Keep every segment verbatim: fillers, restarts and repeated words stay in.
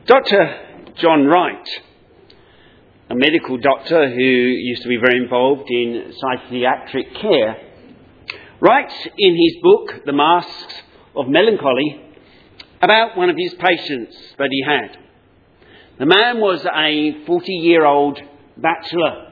Doctor John Wright, a medical doctor who used to be very involved in psychiatric care, writes in his book, The Masks of Melancholy, about one of his patients that he had. The man was a forty-year-old bachelor,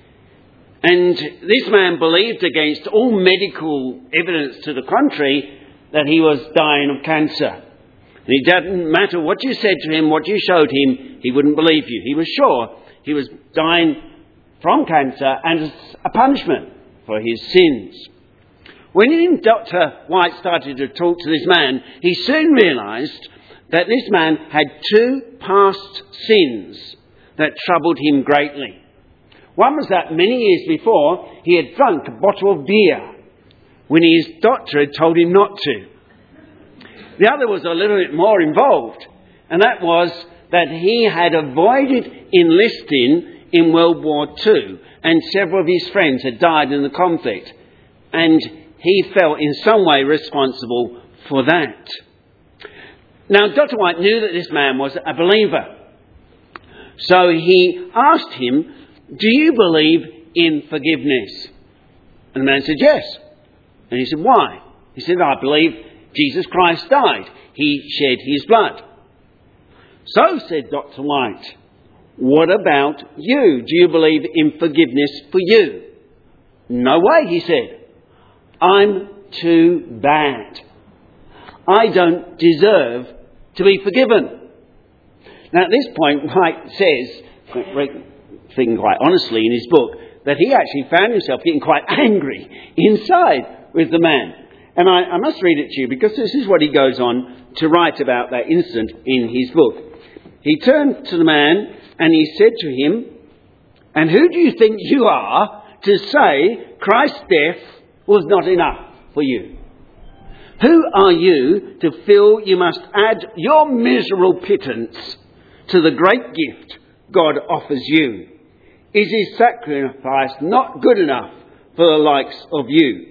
and this man believed, against all medical evidence to the contrary, that he was dying of cancer. And it didn't matter what you said to him, what you showed him, he wouldn't believe you. He was sure he was dying from cancer and as a punishment for his sins. When Doctor White started to talk to this man, he soon realised that this man had two past sins that troubled him greatly. One was that many years before he had drunk a bottle of beer when his doctor had told him not to. The other was a little bit more involved, and that was that he had avoided enlisting in World War Two, and several of his friends had died in the conflict, and he felt in some way responsible for that. Now, Doctor White knew that this man was a believer, so he asked him, "Do you believe in forgiveness?" And the man said, "Yes." And he said, "Why?" He said, "I believe Jesus Christ died. He shed his blood." "So," said Doctor White, "what about you? Do you believe in forgiveness for you?" "No way," he said. "I'm too bad. I don't deserve to be forgiven." Now, at this point, White says, thinking quite honestly in his book, that he actually found himself getting quite angry inside with the man. And I, I must read it to you, because this is what he goes on to write about that incident in his book. He turned to the man and he said to him, "And who do you think you are to say Christ's death was not enough for you? Who are you to feel you must add your miserable pittance to the great gift God offers you? Is his sacrifice not good enough for the likes of you?"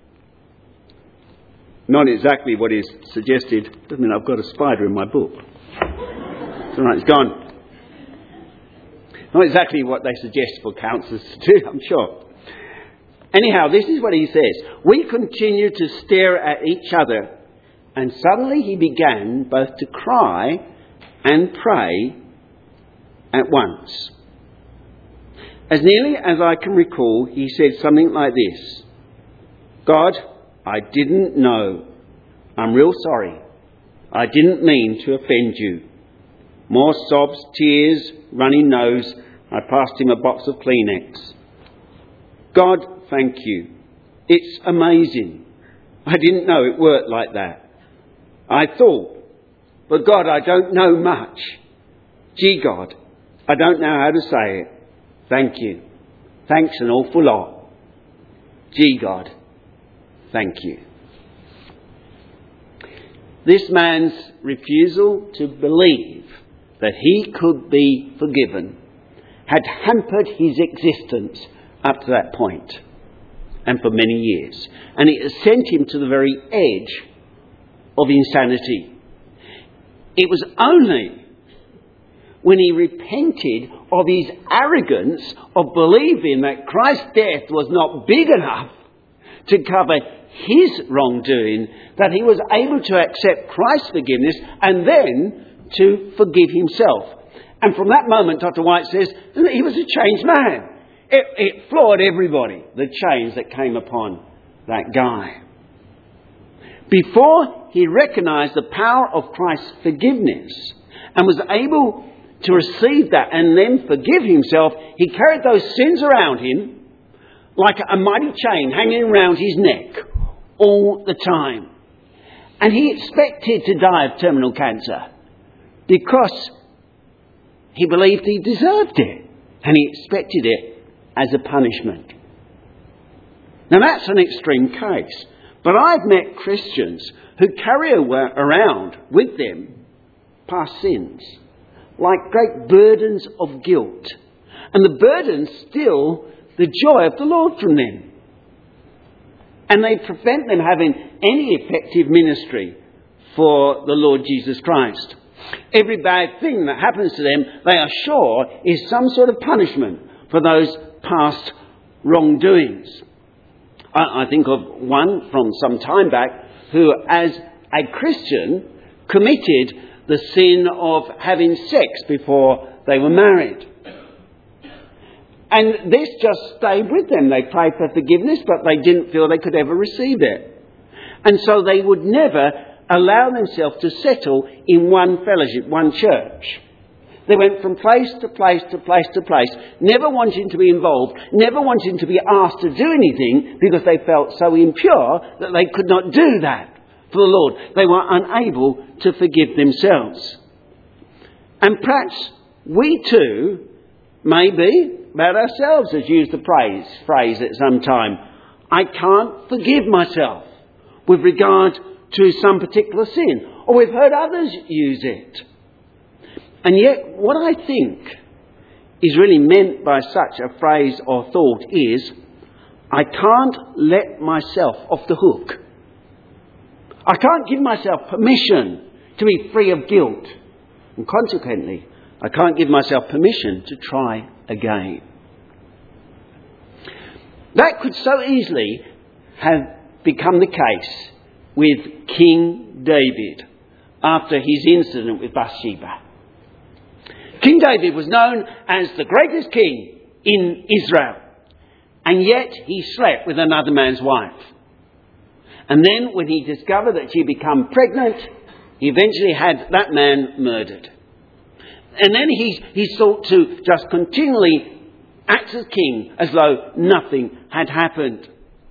Not exactly what is suggested. Doesn't mean I've got a spider in my book. It's all right, it's gone. Not exactly what they suggest for counsellors to do, I'm sure. Anyhow, this is what he says. "We continued to stare at each other, and suddenly he began both to cry and pray at once. As nearly as I can recall, he said something like this: 'God, I didn't know. I'm real sorry. I didn't mean to offend you.' More sobs, tears, runny nose. I passed him a box of Kleenex. 'God, thank you. It's amazing. I didn't know it worked like that. I thought, but God, I don't know much. Gee, God, I don't know how to say it. Thank you. Thanks an awful lot. Gee, God, thank you.'" This man's refusal to believe that he could be forgiven had hampered his existence up to that point, and for many years. And it has sent him to the very edge of insanity. It was only when he repented of his arrogance of believing that Christ's death was not big enough to cover his wrongdoing that he was able to accept Christ's forgiveness and then to forgive himself. And from that moment, Doctor White says, he was a changed man. It, it floored everybody, the change that came upon that guy. Before he recognised the power of Christ's forgiveness and was able to receive that and then forgive himself, he carried those sins around him like a mighty chain hanging around his neck all the time. And he expected to die of terminal cancer because he believed he deserved it, and he expected it as a punishment. Now, that's an extreme case, but I've met Christians who carry around with them past sins, like great burdens of guilt, and the burdens steal the joy of the Lord from them, and they prevent them having any effective ministry for the Lord Jesus Christ. Every bad thing that happens to them, they are sure, is some sort of punishment for those past wrongdoings. I, I think of one from some time back who, as a Christian, committed the sin of having sex before they were married. And this just stayed with them. They prayed for forgiveness, but they didn't feel they could ever receive it. And so they would never allow themselves to settle in one fellowship, one church. They went from place to place to place to place, never wanting to be involved, never wanting to be asked to do anything because they felt so impure that they could not do that for the Lord. They were unable to forgive themselves. And perhaps we too may be about ourselves has used the phrase, phrase at some time. I can't forgive myself with regard to some particular sin. Or we've heard others use it. And yet what I think is really meant by such a phrase or thought is, I can't let myself off the hook. I can't give myself permission to be free of guilt. And consequently, I can't give myself permission to try again. That could so easily have become the case with King David after his incident with Bathsheba. King David was known as the greatest king in Israel, and yet he slept with another man's wife. And then when he discovered that she had become pregnant, he eventually had that man murdered. And then he, he sought to just continually act as king as though nothing had happened.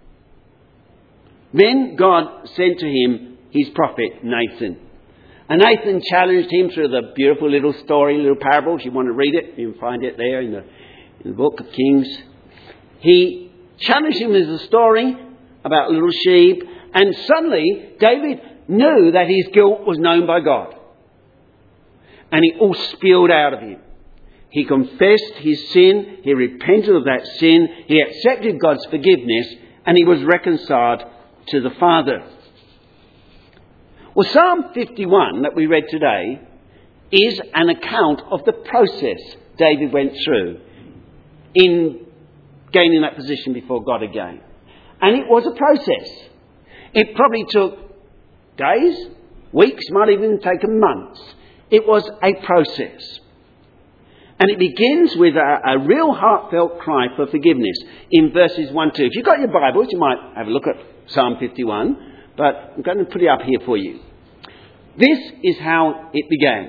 Then God sent to him his prophet Nathan. And Nathan challenged him through the beautiful little story, little parable. If you want to read it, you can find it there in the, in the book of Kings. He challenged him with a story about little sheep. And suddenly David knew that his guilt was known by God. And it all spilled out of him. He confessed his sin. He repented of that sin. He accepted God's forgiveness. And he was reconciled to the Father. Well, Psalm fifty-one that we read today is an account of the process David went through in gaining that position before God again. And it was a process. It probably took days, weeks, might even taken months. It was a process. And it begins with a, a real heartfelt cry for forgiveness in verses one to two. If you've got your Bibles, you might have a look at Psalm fifty-one. But I'm going to put it up here for you. This is how it began.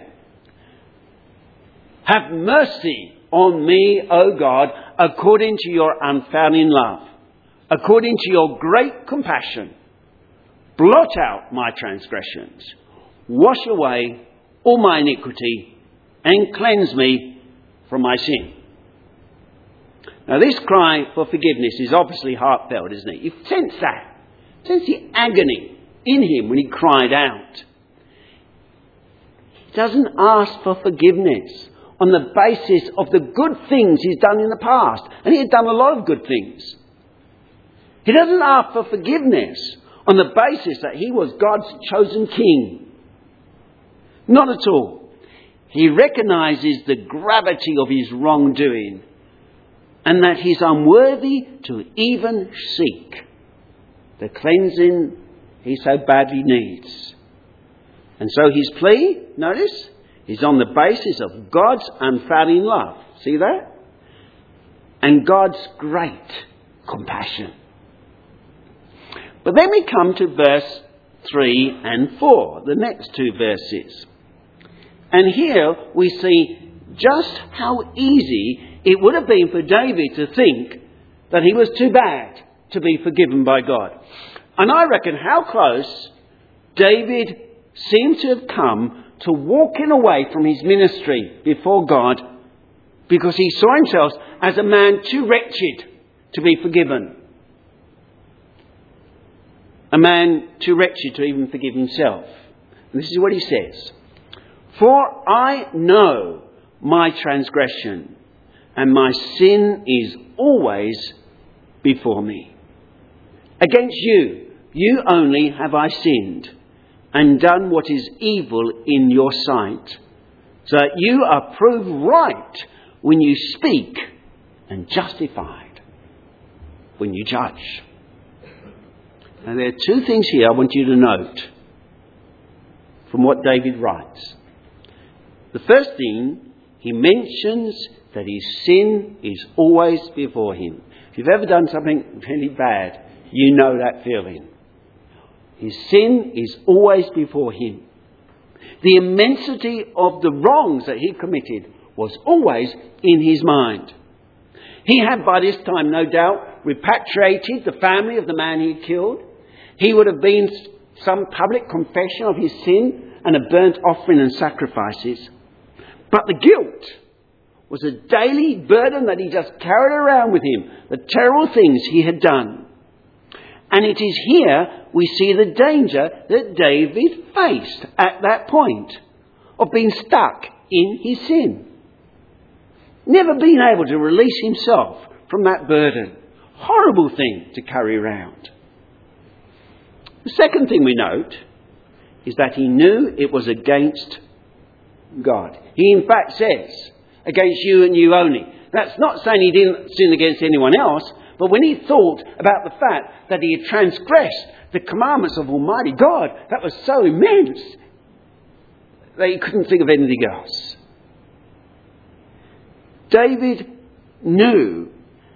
Have mercy on me, O God, according to your unfailing love, according to your great compassion. Blot out my transgressions, wash away all my iniquity, and cleanse me from my sin. Now this cry for forgiveness is obviously heartfelt, isn't it? You sense that. Sense the agony in him when he cried out. He doesn't ask for forgiveness on the basis of the good things he's done in the past. And he had done a lot of good things. He doesn't ask for forgiveness on the basis that he was God's chosen king. Not at all. He recognises the gravity of his wrongdoing and that he's unworthy to even seek the cleansing he so badly needs. And so his plea, notice, is on the basis of God's unfailing love. See that? And God's great compassion. But then we come to verse three and four, the next two verses. And here we see just how easy it would have been for David to think that he was too bad to be forgiven by God. And I reckon how close David seemed to have come to walking away from his ministry before God because he saw himself as a man too wretched to be forgiven. A man too wretched to even forgive himself. And this is what he says. For I know my transgression, and my sin is always before me. Against you, you only have I sinned, and done what is evil in your sight, so that you are proved right when you speak and justified when you judge. Now there are two things here I want you to note from what David writes. The first thing, he mentions that his sin is always before him. If you've ever done something really bad, you know that feeling. His sin is always before him. The immensity of the wrongs that he committed was always in his mind. He had by this time, no doubt, repatriated the family of the man he killed. He would have been some public confession of his sin and a burnt offering and sacrifices. But the guilt was a daily burden that he just carried around with him, the terrible things he had done. And it is here we see the danger that David faced at that point of being stuck in his sin. Never being able to release himself from that burden. Horrible thing to carry around. The second thing we note is that he knew it was against God. He in fact says, against you and you only. That's not saying he didn't sin against anyone else, but when he thought about the fact that he had transgressed the commandments of Almighty God, that was so immense that he couldn't think of anything else. David knew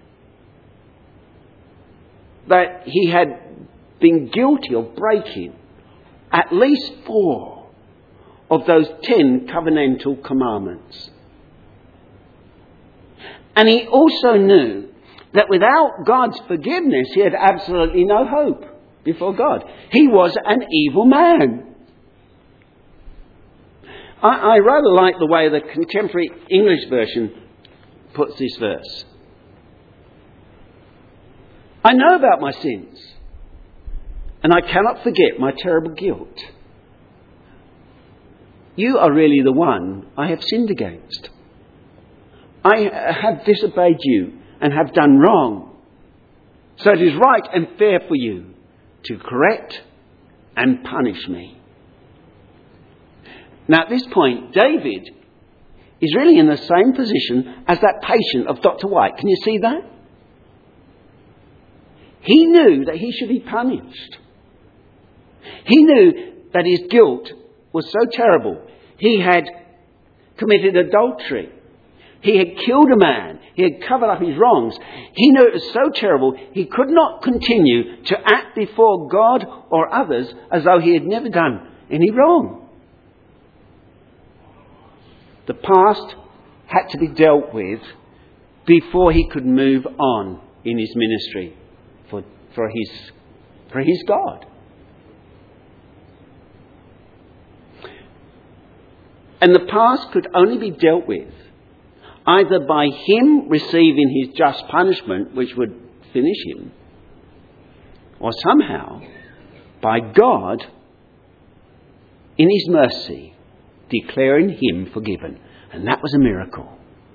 that he had been guilty of breaking at least four of those ten covenantal commandments. And he also knew that without God's forgiveness, he had absolutely no hope before God. He was an evil man. I, I rather like the way the contemporary English version puts this verse. I know about my sins, and I cannot forget my terrible guilt. You are really the one I have sinned against. I have disobeyed you and have done wrong. So it is right and fair for you to correct and punish me. Now at this point, David is really in the same position as that patient of Doctor White. Can you see that? He knew that he should be punished. He knew that his guilt was so terrible. He had committed adultery. He had killed a man. He had covered up his wrongs. He knew it was so terrible he could not continue to act before God or others as though he had never done any wrong. The past had to be dealt with before he could move on in his ministry for, for, his, for his God. And the past could only be dealt with either by him receiving his just punishment, which would finish him, or somehow by God, in his mercy, declaring him forgiven. And that was a miracle.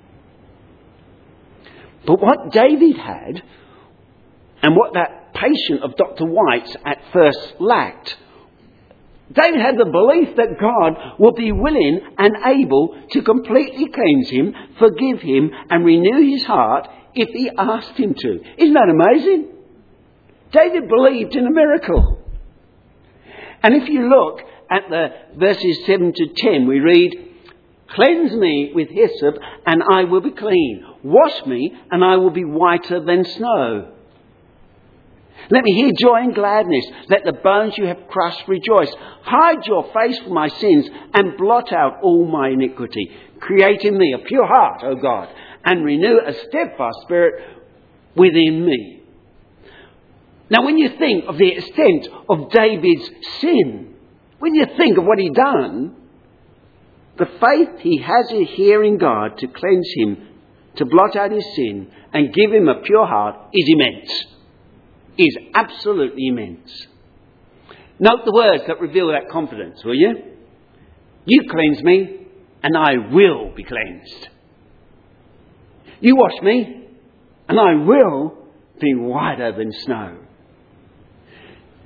But what David had, and what that patient of Doctor White's at first lacked, David had the belief that God would be willing and able to completely cleanse him, forgive him, and renew his heart if he asked him to. Isn't that amazing? David believed in a miracle. And if you look at the verses seven to ten, we read, "Cleanse me with hyssop, and I will be clean. Wash me, and I will be whiter than snow. Let me hear joy and gladness. Let the bones you have crushed rejoice. Hide your face from my sins and blot out all my iniquity. Create in me a pure heart, O God, and renew a steadfast spirit within me." Now, when you think of the extent of David's sin, when you think of what he'd done, the faith he has here in God to cleanse him, to blot out his sin and give him a pure heart is immense. Is absolutely immense. Note the words that reveal that confidence, will you? You cleanse me, and I will be cleansed. You wash me, and I will be whiter than snow.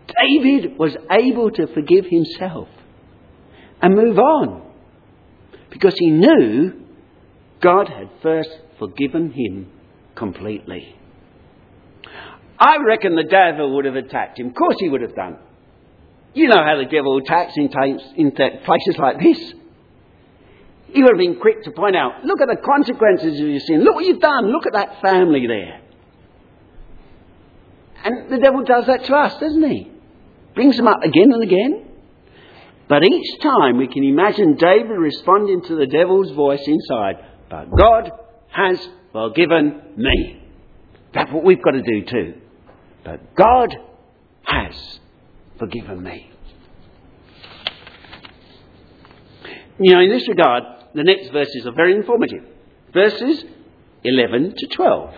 David was able to forgive himself and move on because he knew God had first forgiven him completely. I reckon the devil would have attacked him. Of course he would have done. You know how the devil attacks in, t- in t- places like this. He would have been quick to point out, look at the consequences of your sin. Look what you've done. Look at that family there. And the devil does that to us, doesn't he? Brings them up again and again. But each time we can imagine David responding to the devil's voice inside. But God has forgiven me. That's what we've got to do too. But God has forgiven me. You know, in this regard, the next verses are very informative. Verses eleven to twelve.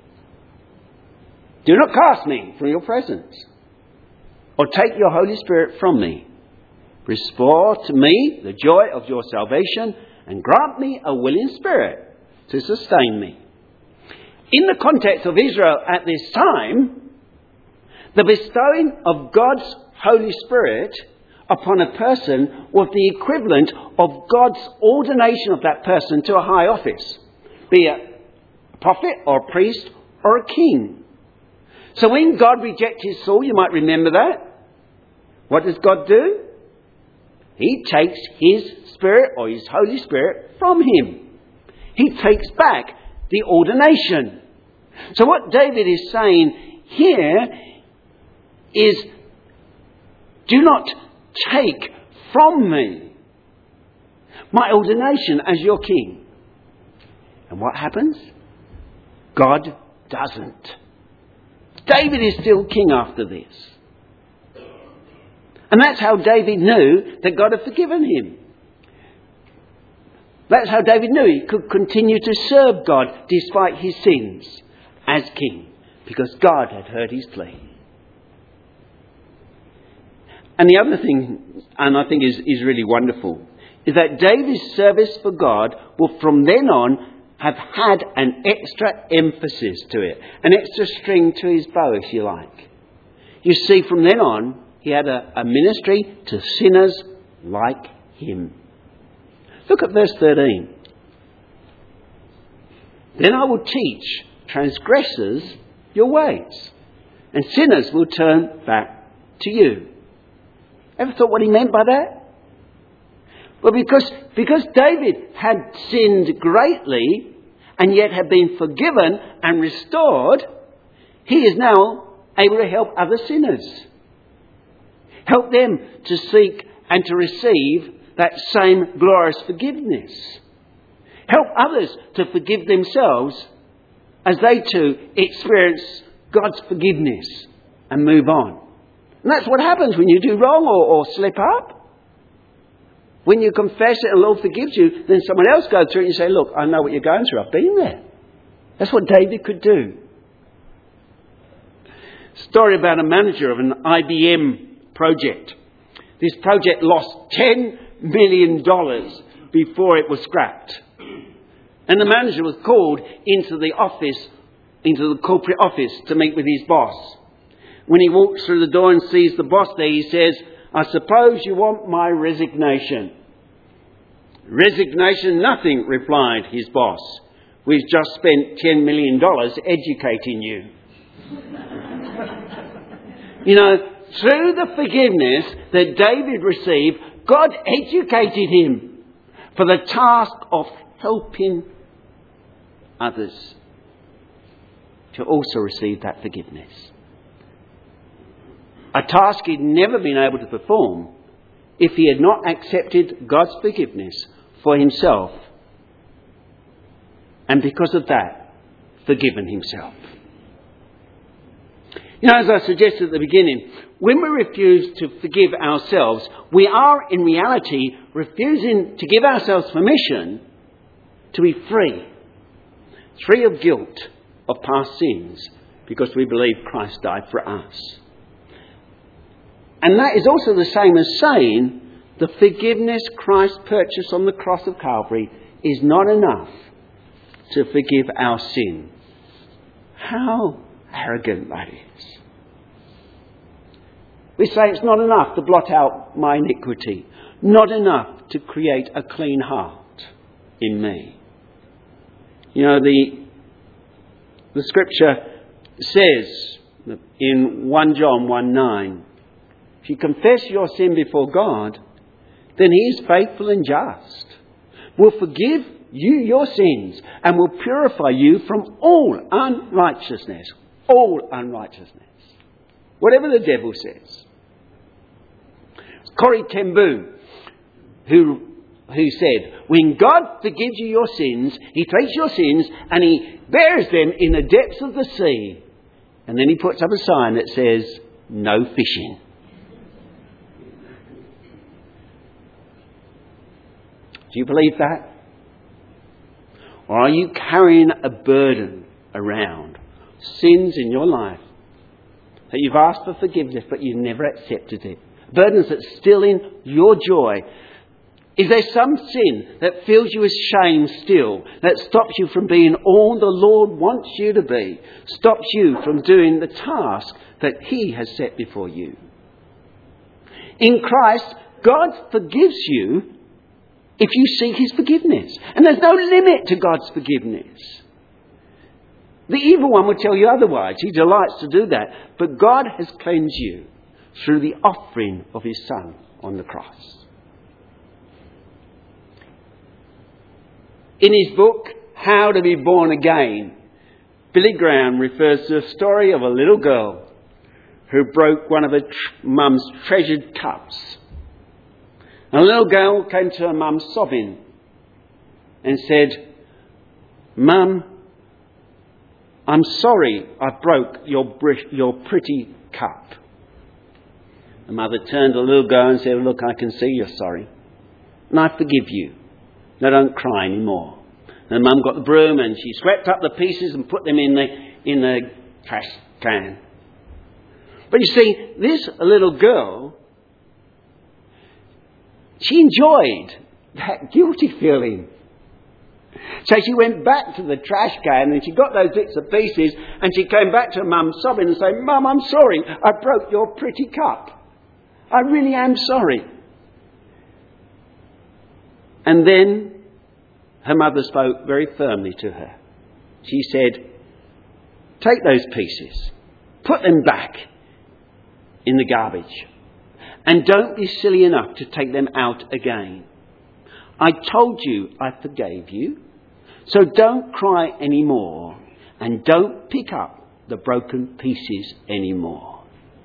Do not cast me from your presence, or take your Holy Spirit from me. Restore to me the joy of your salvation, and grant me a willing spirit to sustain me. In the context of Israel at this time, the bestowing of God's Holy Spirit upon a person was the equivalent of God's ordination of that person to a high office, be it a prophet or a priest or a king. So when God rejected Saul, you might remember that. What does God do? He takes his Spirit or his Holy Spirit from him. He takes back the ordination. So what David is saying here is, do not take from me my ordination as your king. And what happens? God doesn't. David is still king after this. And that's how David knew that God had forgiven him. That's how David knew he could continue to serve God despite his sins as king, because God had heard his plea. And the other thing, and I think is, is really wonderful, is that David's service for God will from then on have had an extra emphasis to it, an extra string to his bow, if you like. You see, from then on, he had a, a ministry to sinners like him. Look at verse thirteen. Then I will teach transgressors your ways, and sinners will turn back to you. Ever thought what he meant by that? Well, because, because David had sinned greatly and yet had been forgiven and restored, he is now able to help other sinners. Help them to seek and to receive that same glorious forgiveness. Help others to forgive themselves as they too experience God's forgiveness and move on. And that's what happens when you do wrong or, or slip up. When you confess it and the Lord forgives you, then someone else goes through it and you say, look, I know what you're going through. I've been there. That's what David could do. Story about a manager of an I B M project. This project lost ten million dollars before it was scrapped. And the manager was called into the office, into the corporate office to meet with his boss. When he walks through the door and sees the boss there, he says, I suppose you want my resignation. Resignation, nothing, replied his boss. We've just spent ten million dollars educating you. You know, through the forgiveness that David received, God educated him for the task of helping others to also receive that forgiveness. A task he'd never been able to perform if he had not accepted God's forgiveness for himself, and because of that, forgiven himself. You know, as I suggested at the beginning, when we refuse to forgive ourselves, we are in reality refusing to give ourselves permission to be free, free of guilt of past sins, because we believe Christ died for us. And that is also the same as saying the forgiveness Christ purchased on the cross of Calvary is not enough to forgive our sin. How arrogant that is. We say it's not enough to blot out my iniquity. Not enough to create a clean heart in me. You know, the, the scripture says in First John one nine, if you confess your sin before God, then he is faithful and just, will forgive you your sins and will purify you from all unrighteousness. All unrighteousness. Whatever the devil says. Corrie ten Boom, who, who said, when God forgives you your sins, he takes your sins and he buries them in the depths of the sea. And then he puts up a sign that says, no fishing. Do you believe that? Or are you carrying a burden around? Sins in your life that you've asked for forgiveness but you've never accepted it. Burdens that still in your joy. Is there some sin that fills you with shame still, that stops you from being all the Lord wants you to be, stops you from doing the task that he has set before you? In Christ, God forgives you if you seek his forgiveness. And there's no limit to God's forgiveness. The evil one will tell you otherwise. He delights to do that. But God has cleansed you through the offering of his Son on the cross. In his book, How to Be Born Again, Billy Graham refers to the story of a little girl who broke one of her tr- mum's treasured cups. And a little girl came to her mum sobbing and said, Mum, I'm sorry I broke your, br- your pretty cup. The mother turned to the little girl and said, look, I can see you're sorry. And I forgive you. Now don't cry anymore. And Mum got the broom and she swept up the pieces and put them in the, in the trash can. But you see, this little girl, she enjoyed that guilty feeling. So she went back to the trash can and she got those bits and pieces and she came back to her mum sobbing and saying, Mum, I'm sorry, I broke your pretty cup. I really am sorry. And then her mother spoke very firmly to her. She said, take those pieces, put them back in the garbage, and don't be silly enough to take them out again. I told you I forgave you, so don't cry anymore and don't pick up the broken pieces anymore.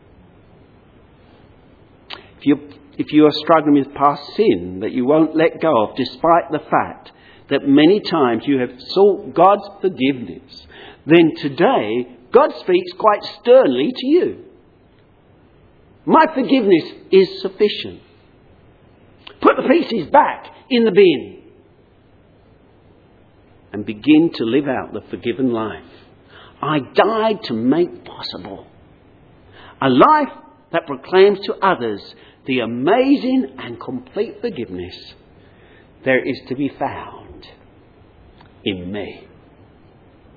If you if you are struggling with past sin that you won't let go of, despite the fact that many times you have sought God's forgiveness, then today God speaks quite sternly to you. My forgiveness is sufficient. Put the pieces back in the bin and begin to live out the forgiven life I died to make possible. A life that proclaims to others the amazing and complete forgiveness there is to be found in me.